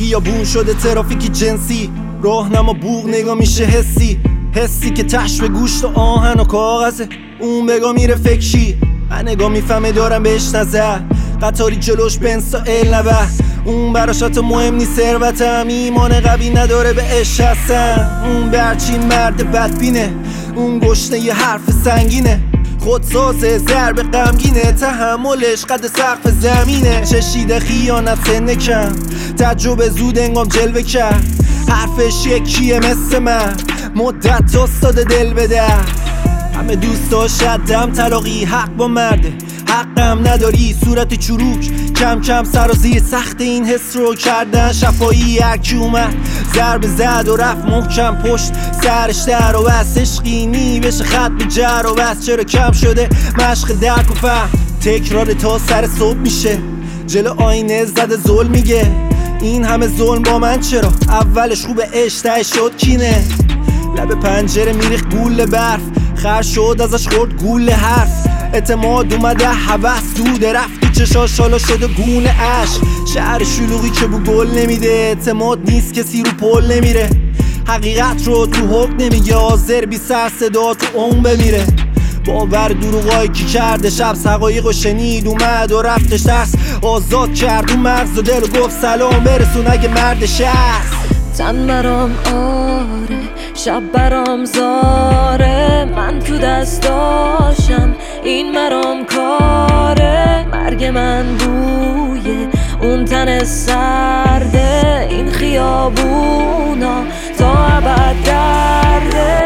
خیابون شده ترافیکی جنسی، راهنما بوق نگاه میشه حسی که تش به گوشت و آهن و کاغذه. اون بگاه میره فکشی، من نگاه میفهمه دارم بهش نظر. قطاری جلوش بنسا نبه، اون براش حتی مهم نیست ثروتم. ایمان قوی نداره به عشق هستن. اون برچی مرد بدبینه، اون گشنه یه حرف سنگینه. خودسازه ضرب غمگینه، تحملش قد سقف زمینه. چشیده خیانت سن کم، تجربه زود انگام جلوه کرد. حرفش یکیه مثل من، مدت استاد دل بده. همه دوست داشتم طلاقی، حق با مرده، حقم نداری صورت چروک. کم کم سر و زیر سخت این حس رو کردن شفایی. هرکی اومد ضربه زد و رفت محکم پشت سرش در و بس. عشقینی بشه خط به جر و بس. چرا کم شده مشق درک و فهم، تکرار تا سر صبح میشه. جلو آینه زده ظلم میگه این همه ظلم با من چرا؟ اولش خوبه عشق شد کینه. لب پنجره میریخت گول برف، خر شد ازش خورد گول حرف. اعتماد اومده هوس دوده، رفتی چشاش حالا شده گونه عشق. شهر شلوغی که بو گل نمیده، اعتماد نیست کسی رو پل نمیره. حقیقت رو تو حق نمیگه، حاضر بی سر صدا تو اون بمیره. باور دروغایی کی کرده شب حقایق و شنید، اومد و رفتش ترس آزاد کرد اون مغز و دل و گفت سلام برسون اگه مردش هست. تن برام آره، شب برام زاره، من تو دستاشم این مرام کاره. مرگ من بوی اون تن سرده، این خیابونا تا ابد درده.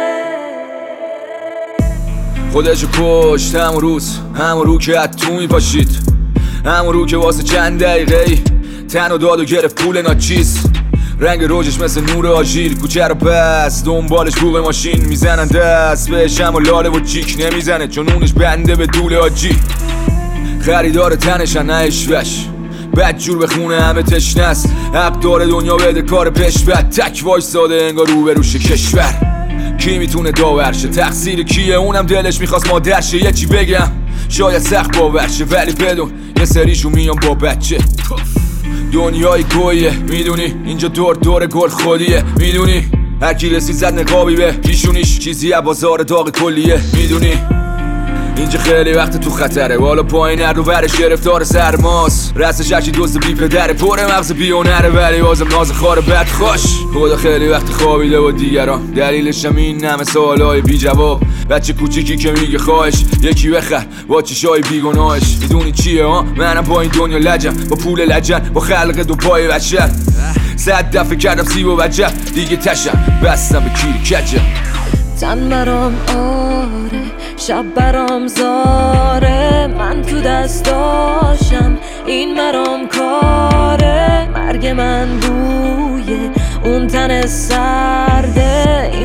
خودشو کشت همون روز، همون رو که حد تو میپاشید، همون رو که واسه چند دقیقه تن و داد و گرفت پول ناچیز. رنگ روجش مثل نور آژیر، کوچه رو بس دنبالش بوق ماشین میزنن دست بهش، اما لاله و جیک نمیزنه چون اونش بنده به دول آجی. خریدار تنشن نه اشوش، بد جور به خونه همه تشنست. حق داره دنیا بده کار پش بد، تک وایساده انگار رو به روش کشور. کی میتونه داورشه؟ تقصیر کیه؟ اونم دلش میخواست مادرشه. یه چی بگم شاید سخت باورشه، ولی بدون یه سریشو میام با بچه. دنیای گویه میدونی، اینجا دور گل خودیه میدونی. هرکی رسید زد نقابی به پیشونیش، چیزی از بازار داغ کلیه میدونی. اینجا خیلی وقت تو خطره، بالا پایین هر رو برش گرفتار سرماست. رستش هرچی دوست بی پدره، پر مغز بیونره ولی بازم ناز خاره بد خوش. خدا خیلی وقت خوابیده با دیگران، دلیلشم این همه سوالای بی جواب. بچه کوچیکی که میگه خواهش یکی بخر با چشای بیگناهش. میدونی چیه ها؟ منم با این دنیا لجم، با پول لجن، با خلق دو پای بشر. 100 دفعه کردم سیب و بجه دیگه تشم، بستم به کیری کجه. تن برام آره، شب برام زاره، من تو دستاشم این مرام کاره. مرگ من بوی اون تن سرده،